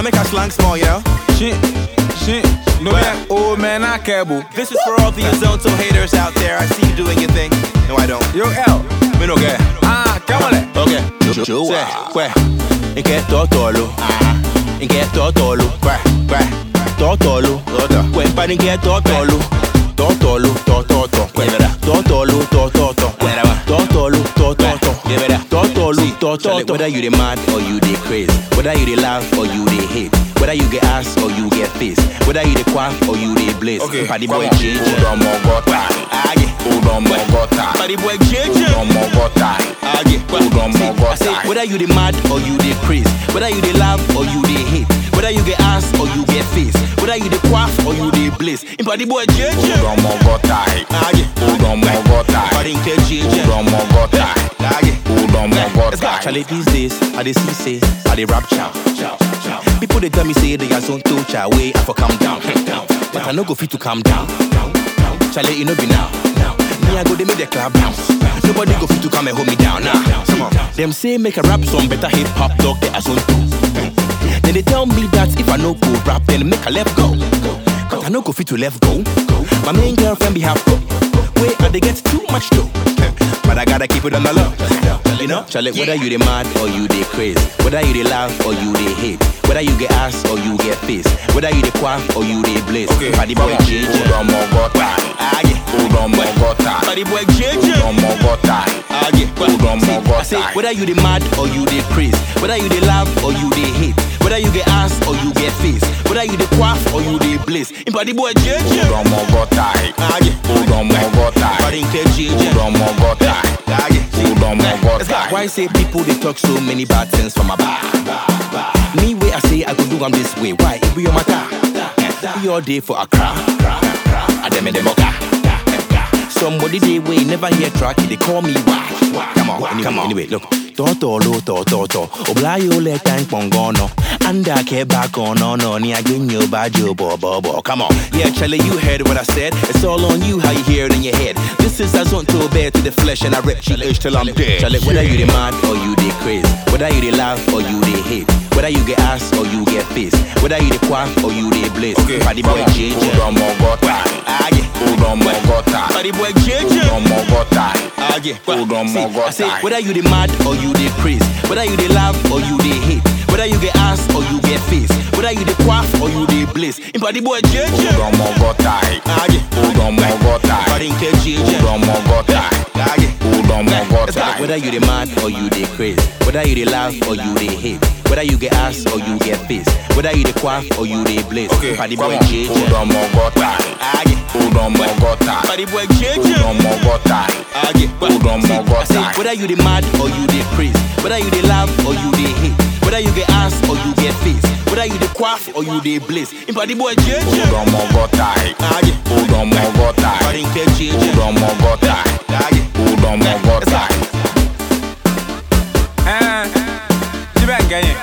make a slang small, you know? Shit. No, man, old man, I cable. This is for all the Zonto haters out there. I see you doing your thing. No, I don't. Yo, L. Me no get. Come on. Okay. Say, where? Inke totolo. Inke totolo. Where? Totolo. Where? But inke totolo. Totolo. Totolo. Whether you the mad or you the crazy, whether you the laugh or you the hate, whether you get ass or you get face, whether you the quaff or you the blaze. Okay, Paddy boy change. Paddy boy change. Whether you the mad or you the crazy, whether you the laugh or you the hate, whether you get ass or you get face, whether you the quaff or you the blaze. Paddy boy change. Charlie, these days, I dey see say, I dey rap chow. People they tell me say they are zone to chow way, I for calm down. But I no go fit to calm down. Charlie, you know be now. Me I go they make the club bounce. Nobody go fit to come and hold me down. Nah, come on. Them say make a rap song better hip hop dog they are zone to. Then they tell me that if I no go rap, then make a left go. But I no go fit to left go. My main girlfriend be half go. Wait, and they get too much though. But I gotta keep it on the low. You know, Charlie, whether you the mad or you the crazy, whether you the laugh or you the hate, whether you get ass or you get face, whether you the quaff or you the blaze. Paddy boy change. Paddy boy change. I say, whether you the mad or you the crazy, whether you the laugh or you the hate, whether you get ass or you get face, whether you the quaff or you the blaze. Paddy boy change. Why say people they talk so many bad things from my back? Me way I say I go do I'm this way. Why? It be your matter. Be all day for a crowd. I dem in the mocha. Somebody they way never hear track. They call me why? Come on. Anyway, look. Toto. Oblayo le tank pongono. Anda ke back on no ni agenyo bajo bo. Come on. Yeah, Charlie, you heard what I said. It's all on you how you hear it in your head. This is as on to a bed to the flesh and I rip Charlie till I'm dead. Charlie, whether you the mad or you the crazy, whether you the laugh or you the hate, whether you get ass or you get face, whether you the quaff or you the blaze. Paddy boy change. Paddy boy change. I say, whether you the mad or you the crazy, whether you the laugh or you the hate, whether you get ass or you get face, whether you the quaff or you the blaze. Paddy boy change. Whether you the mad or you the crazy, whether you the laugh or you the hate, whether you get ass or you get face, whether you the quaff or you the blaze. Paddy boy change. Paddy boy change. I say, whether you the mad or you the crazy, whether you the laugh or you the hate, whether you get ass or you get face, whether you the quaff or you the blaze. Paddy boy change. Jibangaye.